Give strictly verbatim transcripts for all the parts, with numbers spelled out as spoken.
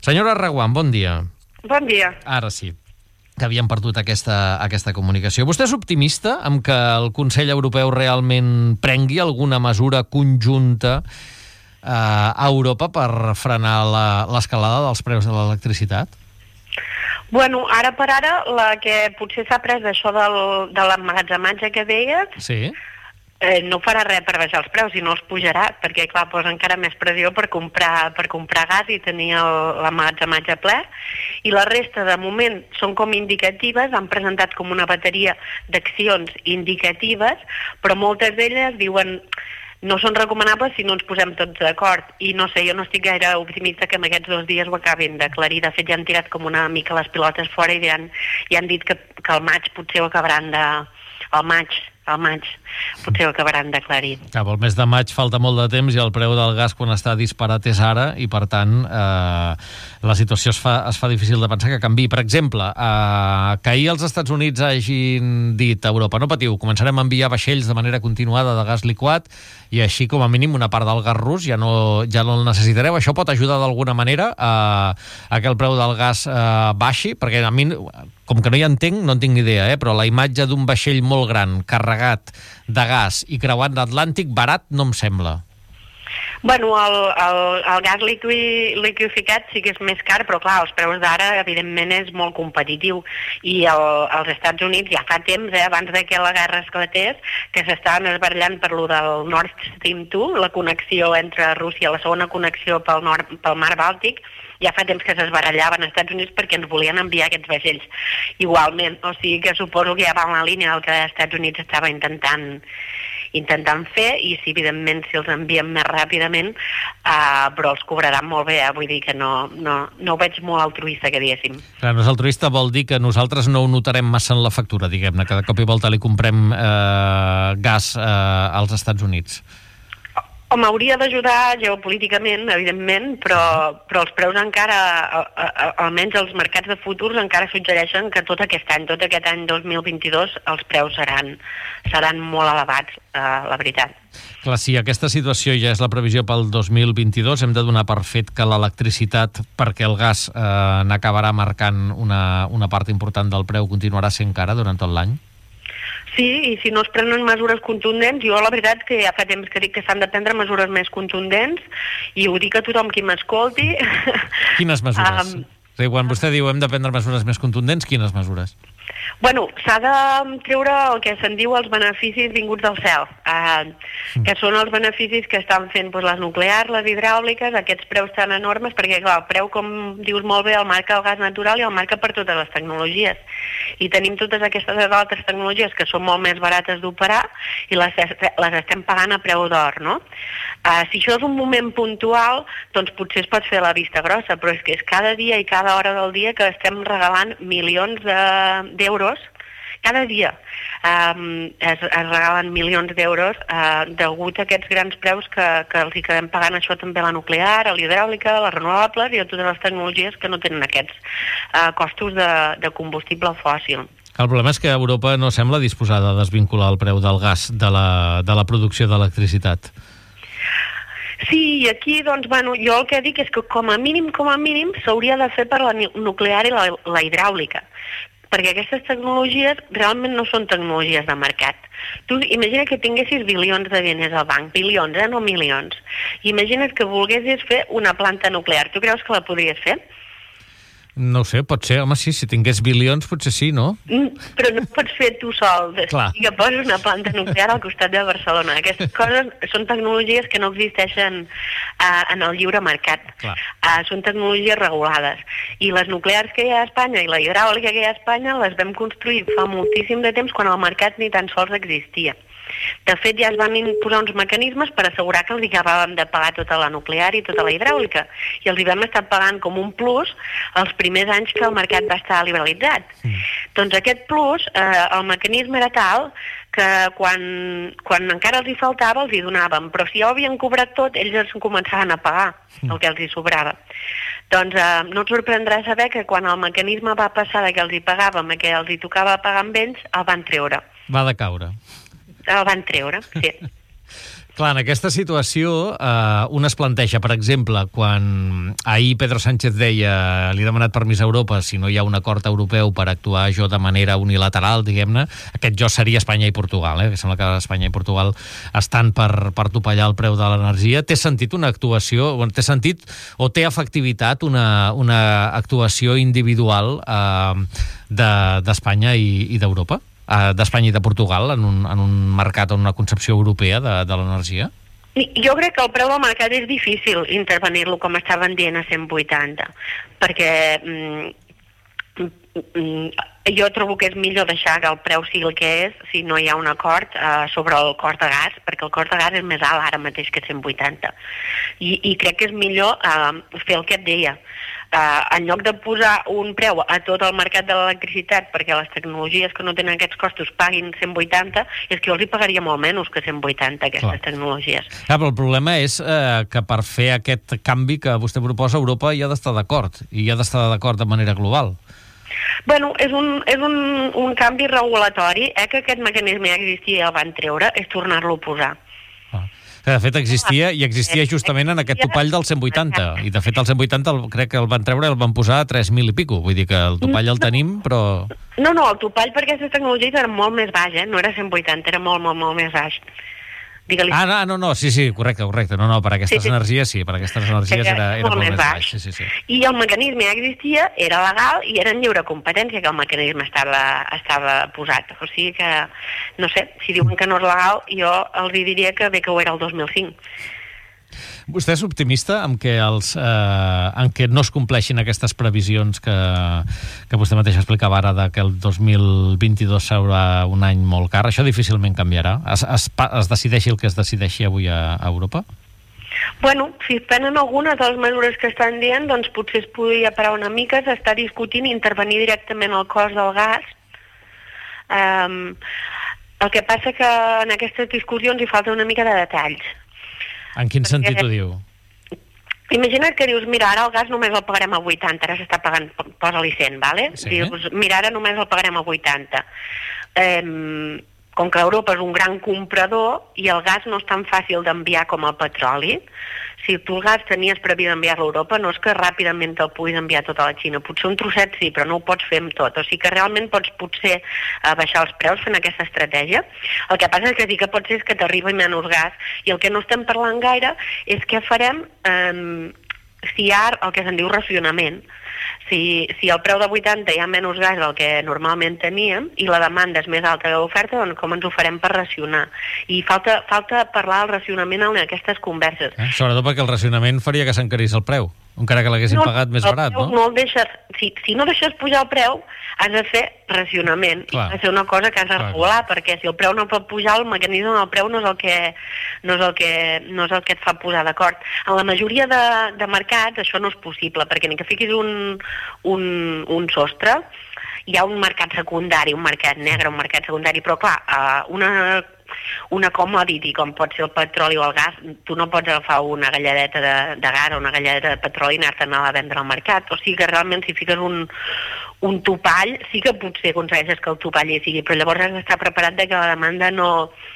Senyora Reguant, bon dia. Bon dia. Ara sí, que havíem perdut aquesta, aquesta comunicació. Vostè és optimista amb que el Consell Europeu realment prengui alguna mesura conjunta eh, a Europa per frenar l'escalada dels preus de l'electricitat? Bueno, ara per ara, la que potser s'ha pres d'això del, de l'emmagatzematge que deies, Sí. eh, no farà res per baixar els preus i no els pujarà, perquè, clar, posa encara més pressió per comprar, per comprar gas i tenir el- l'emmagatzematge ple. I la resta, de moment, són com indicatives, han presentat com una bateria d'accions indicatives, però moltes d'elles diuen no són recomanables si no ens posem tots d'acord. I no sé, jo no estic gaire optimista que en aquests dos dies ho acabin d'aclarir. De fet, ja han tirat com una mica les pilotes fora i han, i han dit que, que al maig potser ho acabaran de... al maig, al maig, potser ho acabaran d'aclarir. Cap, el mes de maig falta molt de temps i el preu del gas quan està disparat és ara i, per tant, eh, la situació es fa, es fa difícil de pensar que canviï. Per exemple, eh, que ahir els Estats Units hagin dit a Europa no patiu, començarem a enviar vaixells de manera continuada de gas liquat i així, com a mínim, una part del gas rus ja no, ja no el necessitareu. Això pot ajudar d'alguna manera a, a que el preu del gas eh, baixi? Perquè a mi, com que no hi entenc, no en tinc ni idea, eh? Però la imatge d'un vaixell molt gran, carregat de gas i creuant l'Atlàntic, barat no em sembla. Bueno, el, el, el gas liqui, liquificat sí que és més car, però clar, els preus d'ara evidentment és molt competitiu i el, els Estats Units ja fa temps, eh, abans de que la guerra esclatés, que s'estaven esbarallant per lo del Nord Stream dos, la connexió entre Rússia, la segona connexió pel, nord, pel mar Bàltic, ja fa temps que s'esbarallaven als Estats Units perquè ens volien enviar aquests vaixells igualment, o sigui que suposo que ja va en la línia del que els Estats Units estava intentant intentant fer, i si evidentment si els enviem més ràpidament, uh, però els cobraran molt bé, eh? Vull dir que no, no, no ho veig molt altruista, que diguéssim. Clar, no és altruista, vol dir que nosaltres no ho notarem massa en la factura, diguem-ne, que de cop i volta li comprem eh, gas eh, als Estats Units. Home, hauria d'ajudar geopolíticament, evidentment, però, però els preus encara, a, a, almenys els mercats de futurs, encara suggereixen que tot aquest any, tot aquest any dos mil vint-i-dos, els preus seran, seran molt elevats, eh, la veritat. Clar, si aquesta situació ja és la previsió pel dos mil vint-i-dos, hem de donar per fet que l'electricitat, perquè el gas eh, n'acabarà marcant una, una part important del preu, continuarà sent cara durant tot l'any? Sí, i si no es prenen mesures contundents, jo la veritat que ja fa temps que dic que s'han de prendre mesures més contundents i ho dic a tothom qui m'escolti. Quines mesures? Um, sí, quan vostè diu hem de prendre mesures més contundents, quines mesures? Bueno, s'ha de treure el que se'n diu els beneficis vinguts del cel, eh, que són els beneficis que estan fent doncs, les nuclears, les hidràuliques, aquests preus tan enormes, perquè clar, el preu, com dius molt bé, el marca el gas natural i el marca per totes les tecnologies. I tenim totes aquestes altres tecnologies que són molt més barates d'operar i les, les estem pagant a preu d'or, no? Uh, si això és un moment puntual, doncs potser es pot fer la vista grossa, però és que és cada dia i cada hora del dia que estem regalant milions d'euros, cada dia um, es, es regalen milions d'euros uh, degut a aquests grans preus que, que els hi quedem pagant això també a la nuclear, a l'hidràulica, a les renovables i a totes les tecnologies que no tenen aquests uh, costos de, de combustible fòssil. El problema és que Europa no sembla disposada a desvincular el preu del gas de la, de la producció d'electricitat. Sí, i aquí, doncs, bueno, jo el que dic és que com a mínim, com a mínim, s'hauria de fer per la nuclear i la, la hidràulica, perquè aquestes tecnologies realment no són tecnologies de mercat. Tu imagina que tinguessis bilions de diners al banc, bilions, eh, no milions. Imagina't que volguessis fer una planta nuclear. Tu creus que la podries fer? No ho sé, pot ser. Home, sí, si tingués bilions, potser sí, no? Mm, però no pots fer tu sol. Clar. I que poses una planta nuclear al costat de Barcelona. Aquestes coses són tecnologies que no existeixen uh, en el lliure mercat. Uh, són tecnologies regulades. I les nuclears que hi ha a Espanya i la hidràulica que hi ha a Espanya les vam construir fa moltíssim de temps quan el mercat ni tan sols existia. De fet, ja es van imposar uns mecanismes per assegurar que els hi acabàvem de pagar tota la nuclear i tota la hidràulica. I els hi vam estar pagant com un plus els primers anys que el mercat va estar liberalitzat. Mm. Doncs aquest plus, eh, el mecanisme era tal que quan, quan encara els hi faltava els hi donàvem, però si ja ho havien cobrat tot, ells es començaven a pagar el que els hi sobrava. Doncs eh, no et sorprendrà saber que quan el mecanisme va passar de que els hi pagàvem a que els hi tocava pagar amb ells, el van treure. Va de caure. El van treure, sí. Clar, en aquesta situació eh, un es planteja, per exemple, quan ahir Pedro Sánchez deia li he demanat permís a Europa si no hi ha un acord europeu per actuar jo de manera unilateral, diguem-ne, aquest jo seria Espanya i Portugal, eh? Que sembla que Espanya i Portugal estan per, per topallar el preu de l'energia. Té sentit una actuació, té sentit o té efectivitat una, una actuació individual eh, d'Espanya de, i, i d'Europa? d'Espanya i de Portugal en un, en un mercat o una concepció europea de, de l'energia? Jo crec que el preu del mercat és difícil intervenir-lo com estaven dient a cent vuitanta, perquè mm, mm, jo trobo que és millor deixar que el preu sigui el que és si no hi ha un acord eh, sobre el cost de gas, perquè el cost de gas és més alt ara mateix que cent vuitanta. I, i crec que és millor eh, fer el que et deia. Uh, en lloc de posar un preu a tot el mercat de l'electricitat perquè les tecnologies que no tenen aquests costos paguin cent vuitanta, és que jo els hi pagaria molt menys que cent vuitanta aquestes Clar. tecnologies. Clar, però el problema és eh, que per fer aquest canvi que vostè proposa, Europa hi ha d'estar d'acord, i hi ha d'estar d'acord de manera global. Bueno, és un, és un, un canvi regulatori, eh, que aquest mecanisme ja existia i el van treure, és tornar-lo a posar. Ah. Que de fet existia, i existia justament en aquest topall del cent vuitanta, i de fet el cent vuitanta el, crec que el van treure i el van posar a tres mil i pico, vull dir que el topall el tenim, però... No, no, el topall per aquestes tecnologies era molt més baix, eh? No era cent vuitanta, era molt, molt, molt més baix. Digue-li. Ah, no, no, no, sí, sí, correcte, correcte. No, no, per aquestes sí, sí. energies sí, per aquestes energies era, era molt més baix. baix. Sí, sí, sí. I el mecanisme ja existia, era legal i era en lliure competència que el mecanisme estava, estava posat. O sigui que, no sé, si diuen que no és legal, jo els diria que bé que ho era el dos mil cinc. Vostè és optimista en què, els, eh, en què no es compleixin aquestes previsions que, que vostè mateix explicava ara de que el dos mil vint-i-dos serà un any molt car? Això difícilment canviarà? Es, es, es decideixi el que es decideixi avui a, a Europa? Bueno, si es prenen algunes de les mesures que estan dient, doncs potser es podria parar una mica, s'està discutint intervenir directament el cost del gas. Um, el que passa que en aquestes discussions hi falta una mica de detalls. En quin Perquè, sentit ho diu? Imagina't que dius, mira, ara el gas només el pagarem a vuitanta, ara s'està pagant, posa-li cent, vale? Sí. Dius, mira, ara només el pagarem a vuitanta. Eh, com que Europa és un gran comprador i el gas no és tan fàcil d'enviar com el petroli, si tu el gas tenies previst enviar-lo a Europa, no és que ràpidament te'l puguis enviar tot a la Xina. Potser un trosset sí, però no ho pots fer amb tot. O sigui que realment pots potser uh, baixar els preus fent aquesta estratègia. El que passa és que sí que pot ser que t'arribi menys gas. I el que no estem parlant gaire és què farem um, si hi ha el que se'n diu racionament. Si, si al preu de vuitanta hi ha menys gas del que normalment teníem i la demanda és més alta que l'oferta, doncs com ens ho farem per racionar? I falta, falta parlar del racionament en aquestes converses. Eh? Sobretot perquè el racionament faria que s'encarís el preu, encara que l'haguessin no, pagat més barat, no? no el deixes, si, si no deixes pujar el preu, has de fer racionament. Clar. I ha de ser una cosa que has de regular, clar. Perquè si el preu no pot pujar, el mecanisme del preu no és el que, no és el que, no és el que et fa posar d'acord. En la majoria de, de mercats això no és possible, perquè ni que fiquis un, un, un sostre, hi ha un mercat secundari, un mercat negre, un mercat secundari, però clar, una... una commodity com pot ser el petroli o el gas, tu no pots agafar una galladeta de, de gas o una galladeta de petroli i anar-te'n a vendre al mercat. O sigui que realment si fiques un, un topall, sí que potser aconsegueixes que el topall hi sigui, però llavors has d'estar preparat de que la demanda no,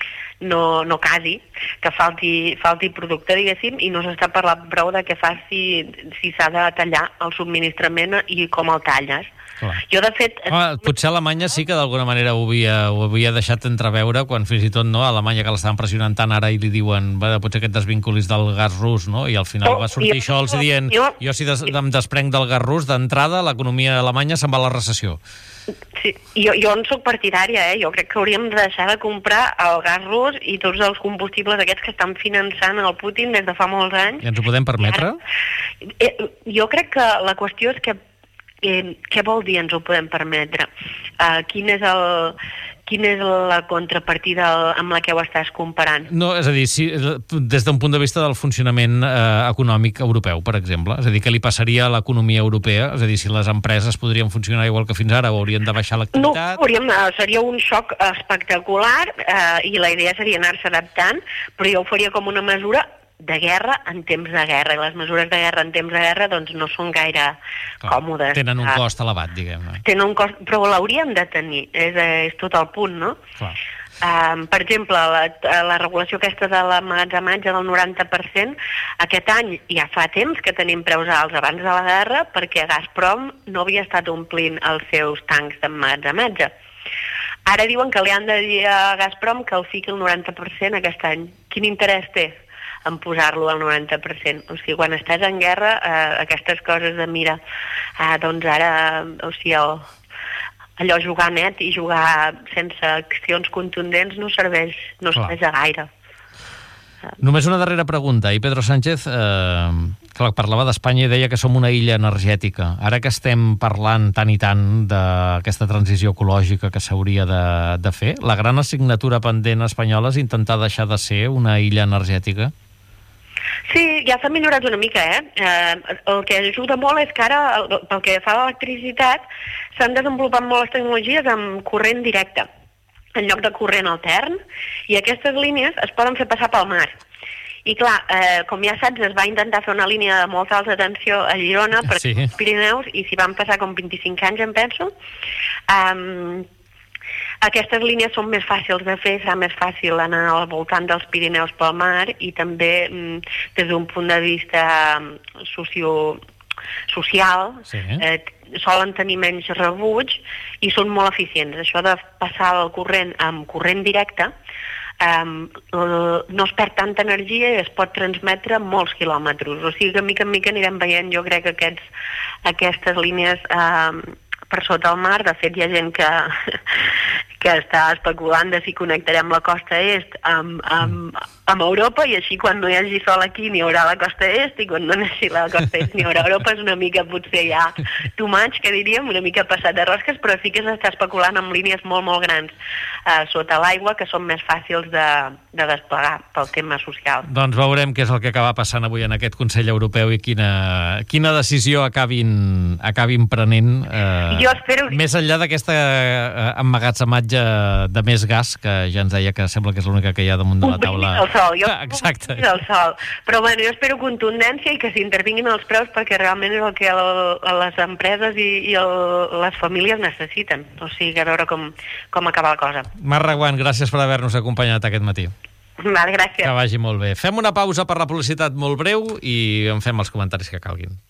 no, no casi, que falti, falti producte, diguéssim, i no s'està parlant prou de què fas si, si s'ha de tallar el subministrament i com el talles. Clar. Jo, de fet... Ah, potser Alemanya sí que d'alguna manera ho havia, ho havia deixat entreveure quan fins i tot no, a Alemanya que l'estaven pressionant tant ara i li diuen va, potser que et desvinculis del gas rus, no? I al final va sortir això els dient jo, si des, em desprenc del gas rus, d'entrada l'economia alemanya se'n va a la recessió. Sí, jo, jo en soc partidària, eh? Jo crec que hauríem de deixar de comprar el gas rus i tots els combustibles aquests que estan finançant el Putin des de fa molts anys. I ens ho podem permetre? Ara, eh, jo crec que la qüestió és que Eh, què vol dir ens ho podem permetre? Uh, quin és el, quina és la contrapartida amb la que ho estàs comparant? No, és a dir, si, des d'un punt de vista del funcionament eh, econòmic europeu, per exemple. És a dir, què li passaria a l'economia europea? És a dir, si les empreses podrien funcionar igual que fins ara o haurien de baixar l'activitat? No, hauríem, seria un xoc espectacular eh, i la idea seria anar-se adaptant, però jo ho faria com una mesura de guerra en temps de guerra, i les mesures de guerra en temps de guerra doncs no són gaire Clar, còmodes. Tenen un cost elevat, diguem-ne. Tenen un cost, però l'hauríem de tenir, és, és tot el punt, no? Clar. Um, per exemple, la, la regulació aquesta de l'emmagatzematge del noranta per cent, aquest any ja fa temps que tenim preus alts abans de la guerra perquè Gazprom no havia estat omplint els seus tancs d'emmagatzematge. Ara diuen que li han de dir a Gazprom que el fiqui el noranta per cent aquest any. Quin interès té en posar-lo al noranta per cent? O sigui, quan estàs en guerra, eh, aquestes coses de mira, eh, doncs ara, o sigui, el, allò jugar net i jugar sense accions contundents no serveix, no serveix a gaire. Només una darrera pregunta. I Pedro Sánchez eh, clar, parlava d'Espanya i deia que som una illa energètica. Ara que estem parlant tant i tant d'aquesta transició ecològica que s'hauria de, de fer, la gran assignatura pendent espanyola és intentar deixar de ser una illa energètica? Sí, ja s'ha millorat una mica, eh? eh? El que ajuda molt és que ara, pel que fa a l'electricitat, s'han desenvolupat molt les tecnologies amb corrent directe, en lloc de corrent altern, i aquestes línies es poden fer passar pel mar. I clar, eh, com ja saps, es va intentar fer una línia de molta alta tensió a Girona, per sí. els Pirineus, i s'hi van passar com vint-i-cinc anys, em penso. Um, Aquestes línies són més fàcils de fer, serà més fàcil anar al voltant dels Pirineus pel mar i també des d'un punt de vista socio, social sí. eh, solen tenir menys rebuig i són molt eficients. Això de passar el corrent amb corrent directe Um, no es perd tanta energia i es pot transmetre molts quilòmetres. O sigui que mica en mica anirem veient, jo crec, que aquests, aquestes línies um, per sota el mar. De fet, hi ha gent que, que està especulant de si connectarem la costa est amb, amb, amb Europa i així quan no hi hagi sol aquí n'hi haurà la costa est i quan no hi hagi la costa est n'hi haurà Europa. És una mica potser ja too much, que diríem, una mica passat de rosques, però sí que s'està especulant amb línies molt, molt grans eh, sota l'aigua que són més fàcils de, de desplegar pel tema social. Doncs veurem què és el que acaba passant avui en aquest Consell Europeu i quina, quina decisió acabin, acabin prenent eh, jo espero... més enllà d'aquesta eh, emmagatzematge de més gas, que ja ens deia que sembla que és l'única que hi ha damunt de la taula. El sol, jo ah, exacte. El sol. Però bueno, jo espero contundència i que s'intervinguin els preus perquè realment és el que el, les empreses i, i el, les famílies necessiten. O sigui, a veure com, com acaba la cosa. Mar Reguant, gràcies per haver-nos acompanyat aquest matí. Val, gràcies. Que vagi molt bé. Fem una pausa per la publicitat molt breu i en fem els comentaris que calguin.